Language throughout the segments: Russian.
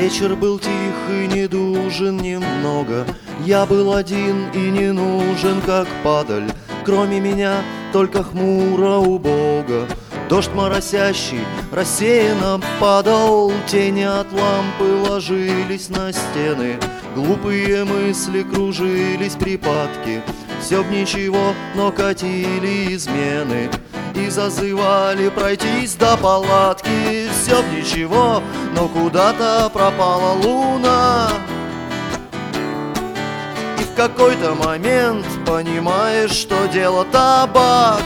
Вечер был тих и недужен немного. Я был один и не нужен, как падаль. Кроме меня только хмуро убого. Дождь моросящий рассеянно падал, тени от лампы ложились на стены. Глупые мысли кружились, припадки. Все б ничего, но катили измены и зазывали пройтись до палатки. Все б ничего, но куда-то пропала луна. И в какой-то момент понимаешь, что дело табак.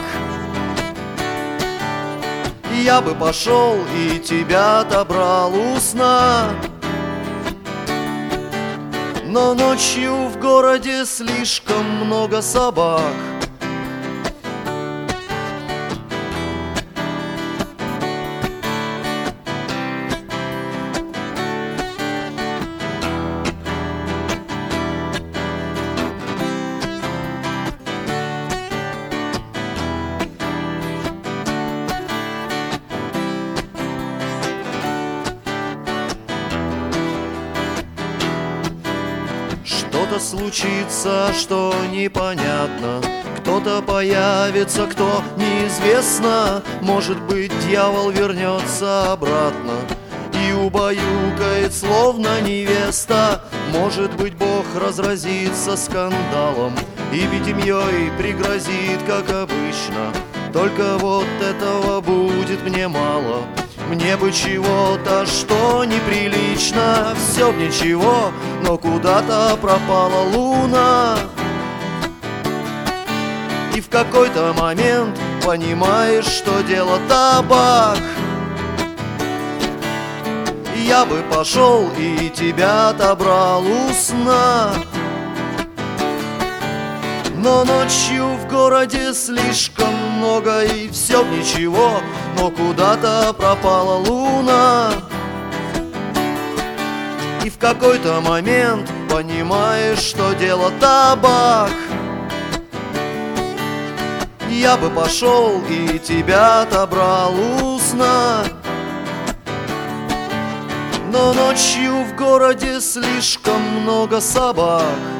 Я бы пошел и тебя отобрал у сна. Но ночью в городе слишком много собак. Что-то случится, что непонятно. Кто-то появится, кто неизвестно. Может быть, дьявол вернется обратно и убаюкает, словно невеста. Может быть, Бог разразится скандалом и пятимьей пригрозит, как обычно. Только вот этого будет мне мало. Мне бы чего-то, что неприлично. Все б ничего, но куда-то пропала луна. И в какой-то момент понимаешь, что дело табак. Я бы пошел и тебя отобрал у сна. Но ночью в городе слишком много, и все б ничего, но куда-то пропала луна. И в какой-то момент понимаешь, что дело табак. Я бы пошел и тебя отобрал у сна. Но ночью в городе слишком много собак.